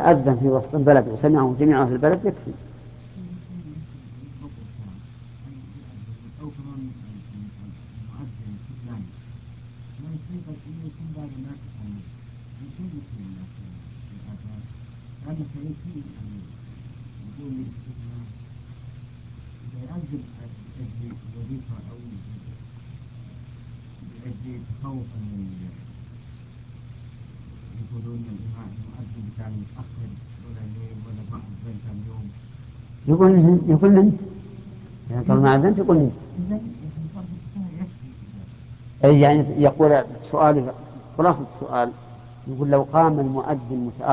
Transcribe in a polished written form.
أذن في وسط البلد وسمعه جميع أهل البلد يكفي. يقول أنت يعني طالما ما أذنت يقول أنت. أي يعني يقول سؤال خلاصة السؤال، يقول لو قام المؤذن متأخر